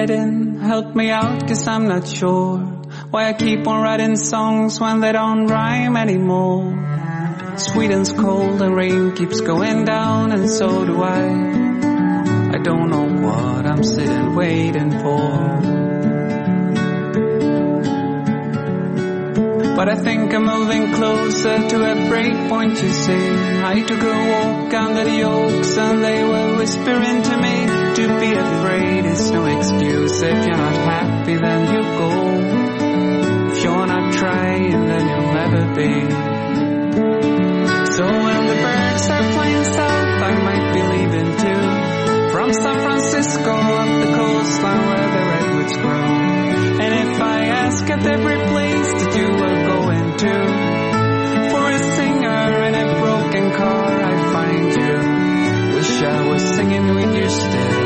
heading? Help me out, 'cause I'm not sure why I keep on writing songs when they don't rhyme anymore. Sweden's cold and rain keeps going down, and so do I. I don't know what I'm sitting waiting for. But I think I'm moving closer to a break point, you see. I took a walk under the oaks and they were whispering to me, to be afraid is no excuse. If you're not happy, then you go. If you're not trying, then you'll never be. So when the birds are flying south, I might be leaving too. From San Francisco up the coastline where the redwoods grow. And if I ask at every place that you are going to, for a singer in a broken car, I find you. Wish I was singing with you still.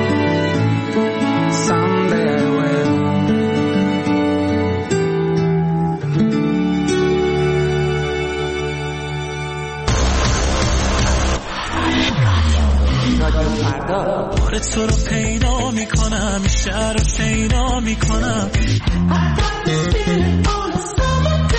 Someday I will. بار تو رو پیدا میکنم، شهر رو پیدا میکنم. I got this feeling on a summer